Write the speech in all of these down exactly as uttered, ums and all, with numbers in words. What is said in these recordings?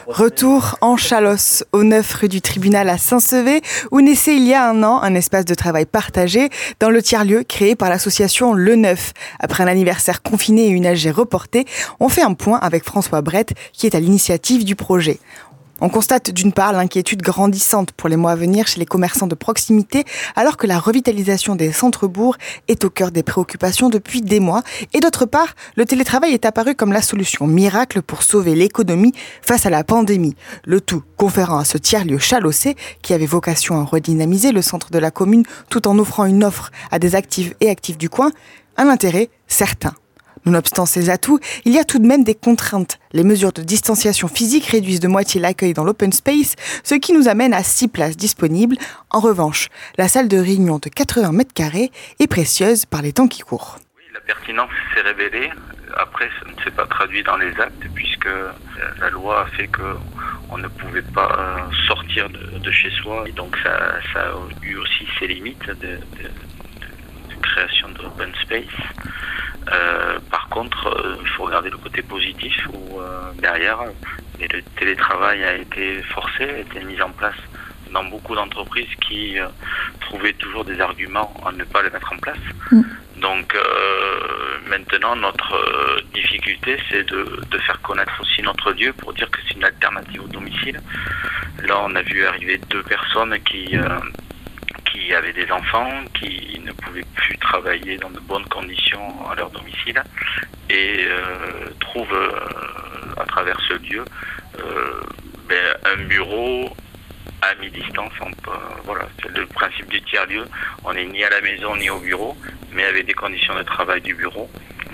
Retour en Chalosse, au neuf rue du Tribunal à Saint-Sevé, où naissait il y a un an un espace de travail partagé dans le tiers-lieu créé par l'association Le Neuf. Après un anniversaire confiné et une A G reportée, on fait un point avec François Brett, qui est à l'initiative du projet. On constate d'une part l'inquiétude grandissante pour les mois à venir chez les commerçants de proximité, alors que la revitalisation des centres-bourgs est au cœur des préoccupations depuis des mois. Et d'autre part, le télétravail est apparu comme la solution miracle pour sauver l'économie face à la pandémie. Le tout conférant à ce tiers-lieu chalossé, qui avait vocation à redynamiser le centre de la commune tout en offrant une offre à des actifs et actifs du coin, un intérêt certain. Nonobstant ces atouts, il y a tout de même des contraintes. Les mesures de distanciation physique réduisent de moitié l'accueil dans l'open space, ce qui nous amène à six places disponibles. En revanche, la salle de réunion de quatre-vingts mètres carrés est précieuse par les temps qui courent. Oui, la pertinence s'est révélée. Après, ça ne s'est pas traduit dans les actes, puisque la loi a fait qu'on ne pouvait pas sortir de, de chez soi. Et donc ça, ça a eu aussi ses limites de, de, de création d'open space. Euh, par contre, euh, il faut regarder le côté positif où euh, derrière, et le télétravail a été forcé, a été mis en place dans beaucoup d'entreprises qui euh, trouvaient toujours des arguments à ne pas le mettre en place. Mmh. Donc euh, maintenant, notre euh, difficulté, c'est de, de faire connaître aussi notre lieu pour dire que c'est une alternative au domicile. Là, on a vu arriver deux personnes qui... Euh, qui avaient des enfants, qui ne pouvaient plus travailler dans de bonnes conditions à leur domicile et euh, trouvent euh, à travers ce lieu euh, ben, un bureau à mi-distance. Euh, voilà, c'est le principe du tiers-lieu. On n'est ni à la maison ni au bureau, mais avec des conditions de travail du bureau,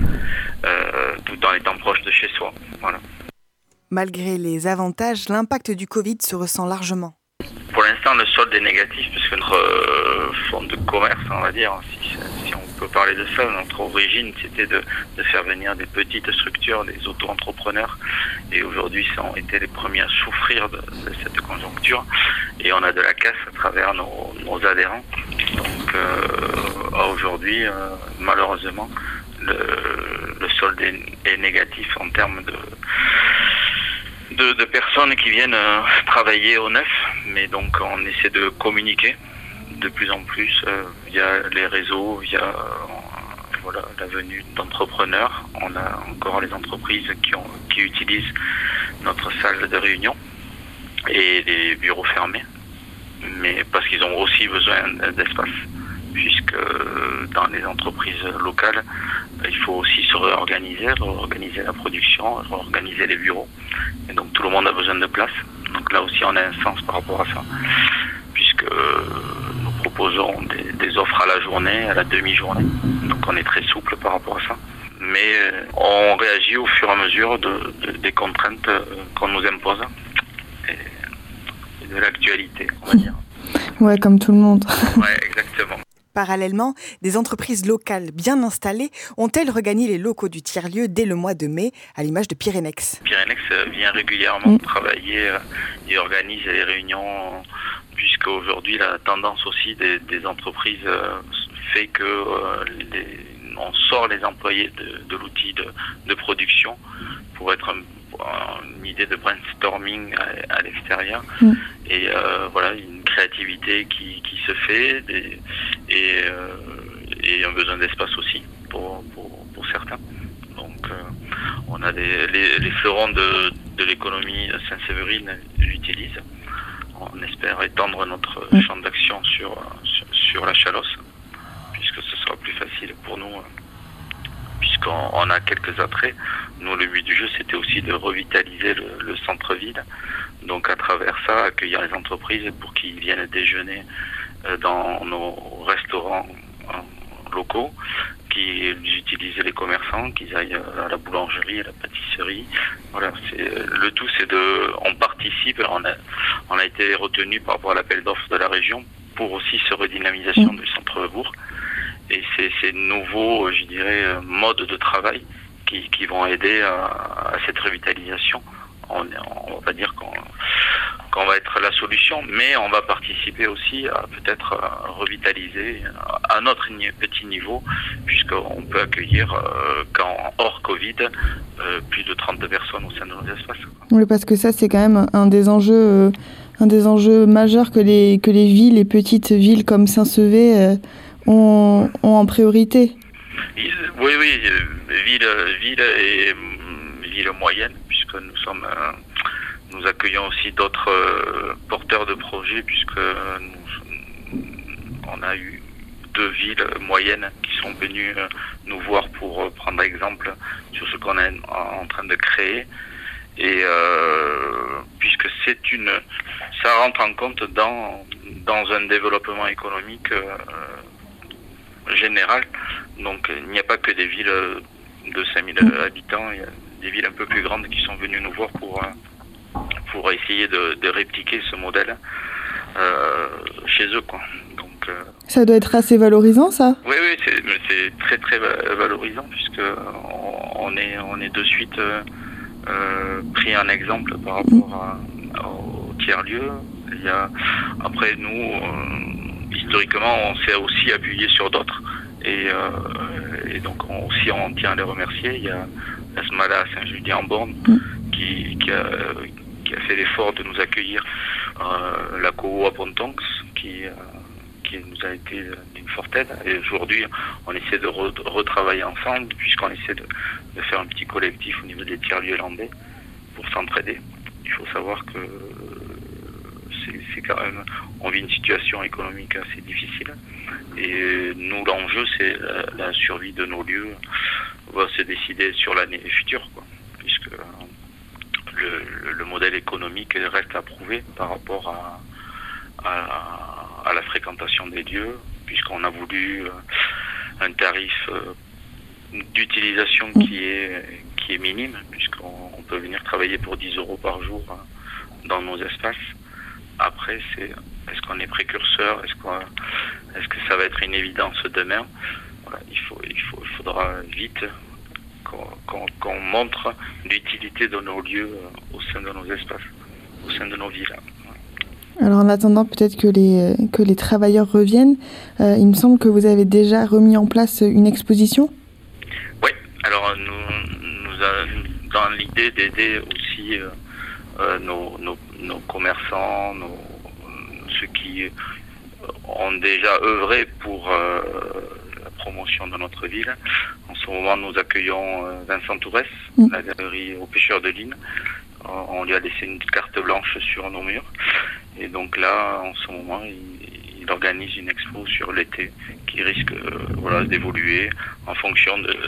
euh, tout en étant proche de chez soi. Voilà. Malgré les avantages, l'impact du Covid se ressent largement. Pour l'instant, le solde est négatif puisque notre euh, fonds de commerce, on va dire, si, si on peut parler de ça, notre origine, c'était de, de faire venir des petites structures, des auto-entrepreneurs. Et aujourd'hui, ça ont été les premiers à souffrir de, de cette conjoncture. Et on a de la casse à travers nos, nos adhérents. Donc euh, aujourd'hui, euh, malheureusement, le, le solde est, est négatif en termes de... De, de personnes qui viennent euh, travailler au neuf, mais donc on essaie de communiquer de plus en plus euh, via les réseaux, via euh, voilà, la venue d'entrepreneurs. On a encore les entreprises qui, ont, qui utilisent notre salle de réunion et les bureaux fermés, mais parce qu'ils ont aussi besoin d'espace, puisque dans les entreprises locales, il faut aussi se réorganiser, réorganiser la production, réorganiser les bureaux. Et donc tout le monde a besoin de place. Donc là aussi on a un sens par rapport à ça, puisque nous proposons des, des offres à la journée, à la demi-journée. Donc on est très souple par rapport à ça. Mais on réagit au fur et à mesure de, de, des contraintes qu'on nous impose et, et de l'actualité, on va dire. Ouais, comme tout le monde. Ouais, exactement. Parallèlement, des entreprises locales bien installées ont-elles regagné les locaux du tiers-lieu dès le mois de mai, à l'image de Pyrenex. Pyrenex vient régulièrement mmh. travailler et organise les réunions, puisque aujourd'hui la tendance aussi des, des entreprises fait que euh, les, on sort les employés de, de l'outil de, de production pour être un, une idée de brainstorming à, à l'extérieur. Mmh. Et euh, voilà, une créativité qui, qui se fait des, et, euh, et un besoin d'espace aussi pour, pour, pour certains. Donc euh, on a des, les, les fleurons de, de l'économie Saint-Séverine l'utilisent. On espère étendre notre mmh. champ d'action sur, sur, sur la Chalosse, puisque ce sera plus facile pour nous, puisqu'on on a quelques attraits. Nous, le but du jeu, c'était aussi de revitaliser le, le centre-ville. Donc à travers ça, accueillir les entreprises pour qu'ils viennent déjeuner dans nos restaurants locaux, qu'ils utilisent les commerçants, qu'ils aillent à la boulangerie, à la pâtisserie. Voilà, c'est, le tout, c'est de, on participe, on a, on a été retenu par rapport à l'appel d'offres de la région pour aussi cette redynamisation mmh. du centre-bourg. Et c'est ces nouveaux, je dirais, modes de travail qui, qui vont aider à, à cette revitalisation. On, on va dire qu'on qu'on va être la solution, mais on va participer aussi à peut-être à revitaliser à notre petit niveau, puisqu'on peut accueillir, euh, quand hors Covid, euh, plus de trente personnes au sein de nos espaces. Oui, parce que ça, c'est quand même un des enjeux, euh, un des enjeux majeurs que les, que les villes, les petites villes comme Saint-Sevé euh, ont, ont en priorité. Oui, oui, ville, ville et ville moyenne, puisque nous sommes, euh, nous accueillons aussi d'autres euh, porteurs de projets, puisque nous, on a eu deux villes moyennes qui sont venues euh, nous voir pour euh, prendre exemple sur ce qu'on est en, en train de créer, et euh, puisque c'est une, ça rentre en compte dans dans un développement économique euh, général. Donc il n'y a pas que des villes de cinq mille habitants, il y a des villes un peu plus grandes qui sont venues nous voir pour, pour essayer de, de répliquer ce modèle euh, chez eux, quoi. Donc, euh, ça doit être assez valorisant, ça? Oui, oui, c'est, c'est très très valorisant, puisque on, on, est, on est de suite euh, euh, pris un exemple par rapport à, au tiers-lieu. Il y a, après nous, euh, historiquement, on s'est aussi appuyé sur d'autres. Et, euh, et donc on, aussi on tient à les remercier. Il y a la Smala à Saint-Julien-en-Borne qui, qui, a, qui a fait l'effort de nous accueillir, euh, la Coho à Pontonx qui, euh, qui nous a été d'une forte aide. Et aujourd'hui on essaie de re, retravailler ensemble, puisqu'on essaie de, de faire un petit collectif au niveau des tiers-lieux landais pour s'entraider. Il faut savoir que c'est, c'est quand même, on vit une situation économique assez difficile. Et nous, l'enjeu, c'est la, la survie de nos lieux. On va se décider sur l'année future, quoi, puisque le, le modèle économique reste à prouver par rapport à, à, à la fréquentation des lieux, puisqu'on a voulu un tarif d'utilisation qui est, qui est minime, puisqu'on on peut venir travailler pour dix euros par jour dans nos espaces. Après, c'est est-ce qu'on est précurseur, est-ce qu'on, est-ce que ça va être une évidence demain? Voilà, il faut, il faut, il faudra vite qu'on, qu'on, qu'on montre l'utilité de nos lieux au sein de nos espaces, au sein de nos villes. Alors en attendant peut-être que les que les travailleurs reviennent, euh, il me semble que vous avez déjà remis en place une exposition. Oui, alors nous, nous a, dans l'idée d'aider aussi euh, euh, nos, nos, nos commerçants, nos ceux qui ont déjà œuvré pour euh, la promotion de notre ville. En ce moment, nous accueillons euh, Vincent Tourès, mmh. la galerie aux pêcheurs de Lynn. Euh, on lui a laissé une carte blanche sur nos murs. Et donc là, en ce moment, il, il organise une expo sur l'été qui risque euh, voilà, d'évoluer en fonction de,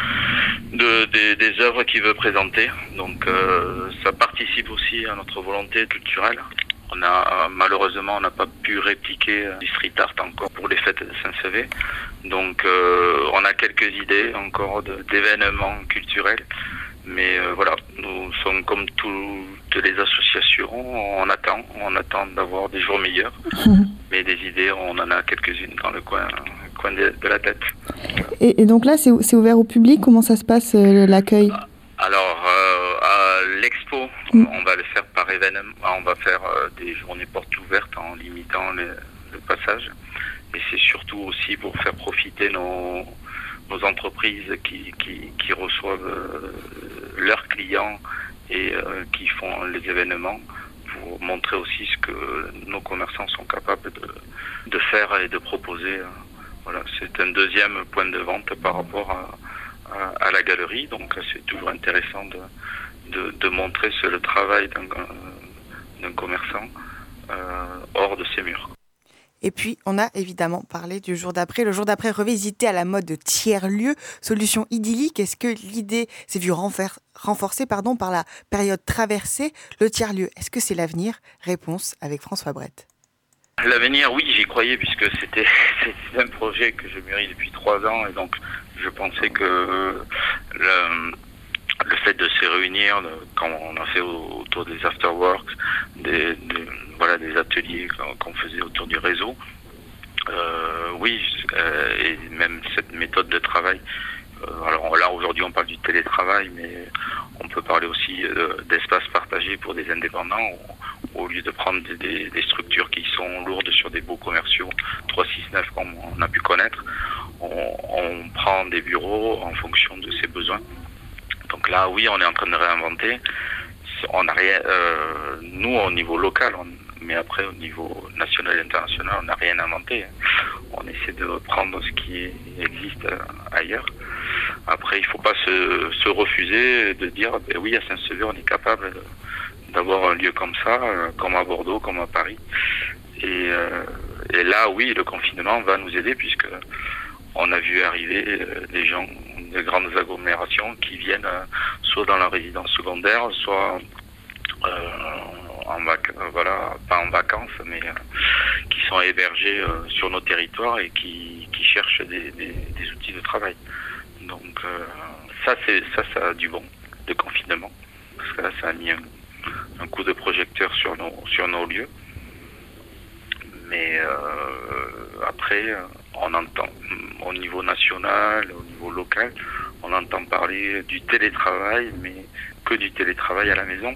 de, de, des œuvres qu'il veut présenter. Donc euh, ça participe aussi à notre volonté culturelle. On a, malheureusement, on n'a pas pu répliquer du street art encore pour les fêtes de Saint-Sevé. Donc, euh, on a quelques idées encore de, d'événements culturels. Mais euh, voilà, nous sommes comme toutes les associations, on attend, on attend d'avoir des jours meilleurs. Mmh. Mais des idées, on en a quelques-unes dans le coin, coin de, de la tête. Et, et donc là, c'est, c'est ouvert au public? Comment ça se passe, euh, l'accueil? Alors, euh, à l'expo, mmh. on va le faire par événement. On va faire euh, des journées portes ouvertes en limitant le, le passage. Et c'est surtout aussi pour faire profiter nos, nos entreprises qui, qui, qui reçoivent euh, leurs clients et euh, qui font les événements, pour montrer aussi ce que nos commerçants sont capables de, de faire et de proposer. Voilà, c'est un deuxième point de vente par rapport à à la galerie, donc c'est toujours intéressant de, de, de montrer ce, le travail d'un, d'un commerçant euh, hors de ses murs. Et puis, on a évidemment parlé du jour d'après. Le jour d'après revisité à la mode de tiers-lieu, solution idyllique. Est-ce que l'idée s'est vue renfer- renforcée pardon, par la période traversée? Le tiers-lieu, est-ce que c'est l'avenir? Réponse avec François Brett. L'avenir, oui, j'y croyais, puisque c'était, c'était un projet que je mûris depuis trois ans, et donc je pensais que le, le fait de se réunir, quand on a fait autour des afterworks, des, des, voilà, des ateliers qu'on faisait autour du réseau, euh, oui, euh, et même cette méthode de travail. Euh, alors là, aujourd'hui, on parle du télétravail, mais on peut parler aussi euh, d'espaces partagés pour des indépendants, où, au lieu de prendre des, des, des structures qui sont lourdes sur des baux commerciaux trois six neuf comme on a pu connaître, on, on prend des bureaux en fonction de ses besoins. Donc là, oui, on est en train de réinventer. On a rien, euh, nous, au niveau local, on, mais après, au niveau national et international, on n'a rien inventé. On essaie de reprendre ce qui existe ailleurs. Après, il ne faut pas se, se refuser de dire, ben oui, à Saint-Sever, on est capable d'avoir un lieu comme ça, comme à Bordeaux, comme à Paris. Et, euh, et là, oui, le confinement va nous aider puisque on a vu arriver des gens de grandes agglomérations qui viennent euh, soit dans la résidence secondaire, soit euh, en vac- euh, voilà, pas en vacances, mais euh, qui sont hébergés euh, sur nos territoires et qui, qui cherchent des, des, des outils de travail. Donc euh, ça, c'est ça, ça a du bon, de confinement, parce que là, ça a mis un, un coup de projecteur sur nos sur nos lieux. Mais euh, après, on entend au niveau national, au niveau local, on entend parler du télétravail, mais que du télétravail à la maison.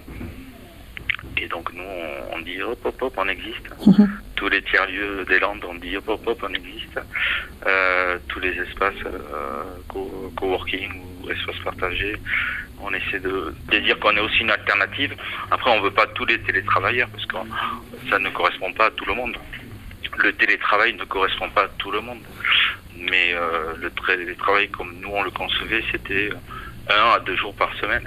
Et donc nous, on, on dit hop hop hop, on existe. Mmh. Tous les tiers-lieux des Landes, on dit hop hop hop, on existe. Euh, tous les espaces euh, co- coworking ou espaces partagés, on essaie de, de dire qu'on est aussi une alternative. Après, on veut pas tous les télétravailleurs parce que ça ne correspond pas à tout le monde. Le télétravail ne correspond pas à tout le monde. Mais euh, le télétravail, comme nous on le concevait, c'était un à deux jours par semaine.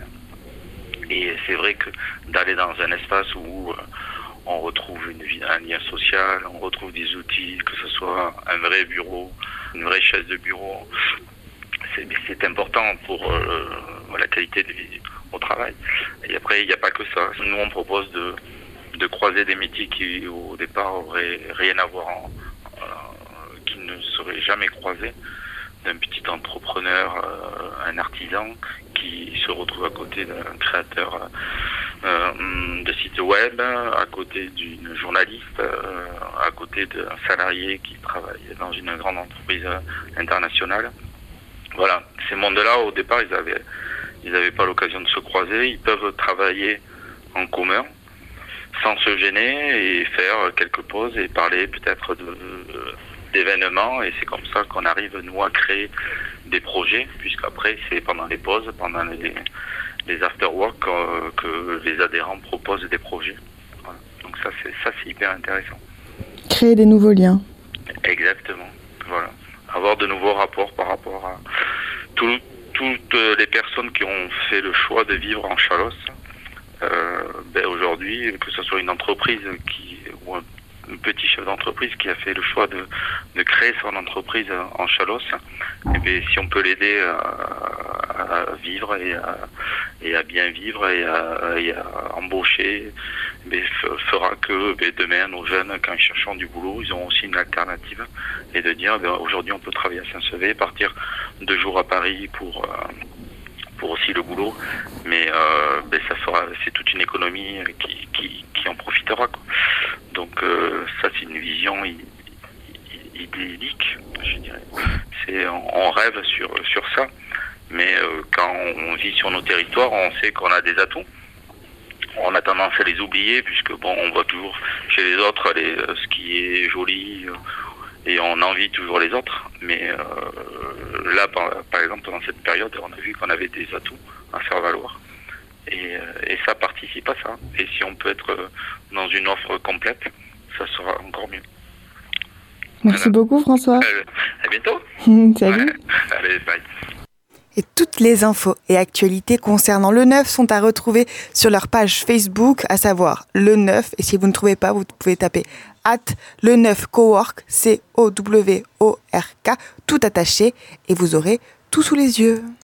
Et c'est vrai que d'aller dans un espace où euh, on retrouve une vie, un lien social, on retrouve des outils, que ce soit un vrai bureau, une vraie chaise de bureau, c'est, c'est important pour euh, la qualité de vie au travail. Et après, il n'y a pas que ça. Nous, on propose de, de croiser des métiers qui, au départ, auraient rien à voir, en, euh, qui ne seraient jamais croisés. D'un petit entrepreneur, euh, un artisan qui se retrouve à côté d'un créateur euh, de site web, à côté d'une journaliste, euh, à côté d'un salarié qui travaille dans une grande entreprise internationale. Voilà, ces mondes-là, au départ, ils avaient, ils n'avaient pas l'occasion de se croiser. Ils peuvent travailler en commun, sans se gêner et faire quelques pauses et parler peut-être de... de d'événements, et c'est comme ça qu'on arrive nous à créer des projets, puisqu'après c'est pendant les pauses, pendant les, les after-work euh, que les adhérents proposent des projets. Voilà. Donc ça c'est ça c'est hyper intéressant. Créer des nouveaux liens. Exactement. Voilà. Avoir de nouveaux rapports par rapport à tout, toutes les personnes qui ont fait le choix de vivre en Chalosse. Euh, ben aujourd'hui, que ce soit une entreprise qui ou un un petit chef d'entreprise qui a fait le choix de, de créer son entreprise en Chalosse, et bien, si on peut l'aider à, à vivre et à, et à bien vivre et à, et à embaucher, bien, fera que bien, demain, nos jeunes, quand ils chercheront du boulot, ils auront aussi une alternative, et de dire bien, aujourd'hui on peut travailler à Saint-Sever, partir deux jours à Paris pour... Euh, pour aussi le boulot, mais euh, ben ça fera, c'est toute une économie qui, qui, qui en profitera, quoi. Donc euh, ça c'est une vision i- i- idyllique, je dirais. C'est, on, on rêve sur sur ça, mais euh, quand on vit sur nos territoires, on sait qu'on a des atouts. On a tendance à les oublier puisque bon, on voit toujours chez les autres les, ce qui est joli. Et on envie toujours les autres, mais euh, là, par, par exemple, pendant cette période, on a vu qu'on avait des atouts à faire valoir. Et, et ça participe à ça. Et si on peut être dans une offre complète, ça sera encore mieux. Merci voilà. beaucoup, François. Euh, à bientôt. Salut. Ouais. Allez, bye. Et toutes les infos et actualités concernant le neuf sont à retrouver sur leur page Facebook, à savoir le neuf. Et si vous ne trouvez pas, vous pouvez taper at le neuf cowork, C O W O R K, tout attaché, et vous aurez tout sous les yeux.